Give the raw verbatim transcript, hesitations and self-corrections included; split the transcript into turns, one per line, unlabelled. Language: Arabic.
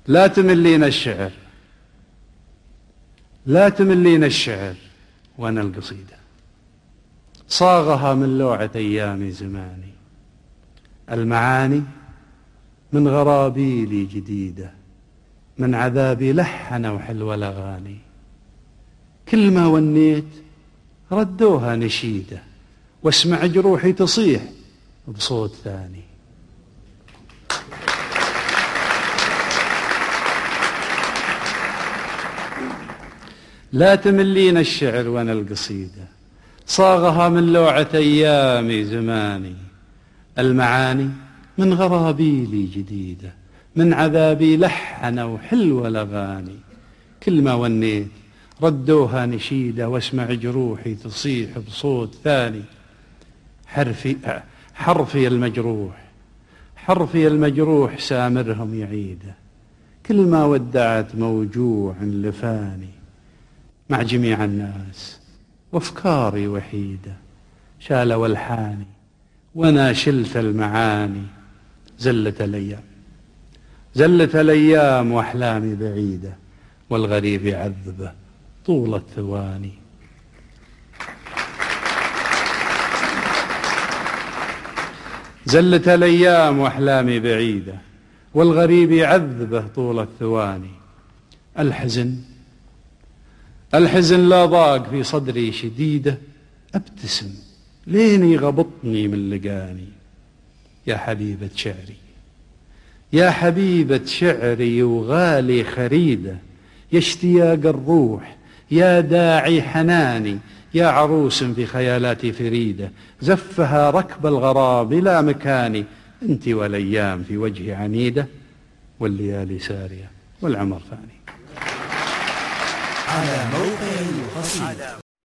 لا تملين الشعر، لا تملين الشعر وأنا القصيدة، صاغها من لوعة أيام زماني، المعاني من غرابيلي جديدة، من عذابي لحن وحلو الأغاني، كل ما ونيت ردوها نشيدة، واسمع جروحي تصيح بصوت ثاني. لا تملين الشعر وانا القصيدة، صاغها من لوعة أيام زماني، المعاني من غرابيلي جديدة، من عذابي لحن وحلو الأغاني، كل ما ونيت ردوها نشيدة، واسمع جروحي تصيح بصوت ثاني. حرفي حرفي المجروح حرفي المجروح سامرهم يعيده، كل ما ودعت موجوع لفاني، مع جميع الناس وافكاري وحيدة، شالوا الحاني وانا شلت المعاني. زلت الايام زلت الايام واحلامي بعيدة، والغريب يعذبه طول الثواني. زلت الايام واحلامي بعيدة، والغريب يعذبه طول الثواني. الحزن الحزن لا ضاق في صدري شديدة، ابتسم لين يغبطني من لقاني. يا حبيبة شعري يا حبيبة شعري وغالي خريدة، يا اشتياق الروح يا داعي حناني، يا عروس في خيالاتي فريدة، زفها ركب الغرام إلى مكاني. انت والايام في وجهي عنيدة، والليالي سارية والعمر فاني.
على موقع القصيدة.